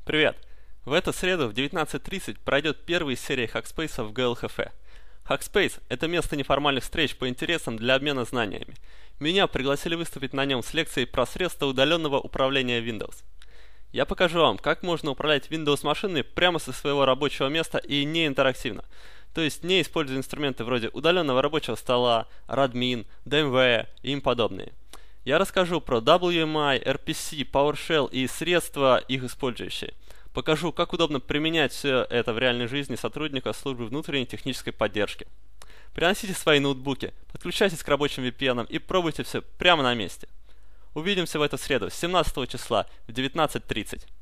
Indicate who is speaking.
Speaker 1: Привет! В эту среду в 19:30 пройдет первая из серии Hackspace в ГЛХФ. Hackspace– это место неформальных встреч по интересам для обмена знаниями. Меня пригласили выступить на нем с лекцией про средства удаленного управления Windows. Я покажу вам, как можно управлять Windows машинами прямо со своего рабочего места и не интерактивно. То есть не используя инструменты вроде удаленного рабочего стола, Radmin, DMV и им подобные. Я расскажу про WMI, RPC, PowerShell и средства, их использующие. Покажу, как удобно применять все это в реальной жизни сотрудника службы внутренней технической поддержки. Приносите свои ноутбуки, подключайтесь к рабочим VPN и пробуйте все прямо на месте. Увидимся в эту среду, 17 числа в 19:30.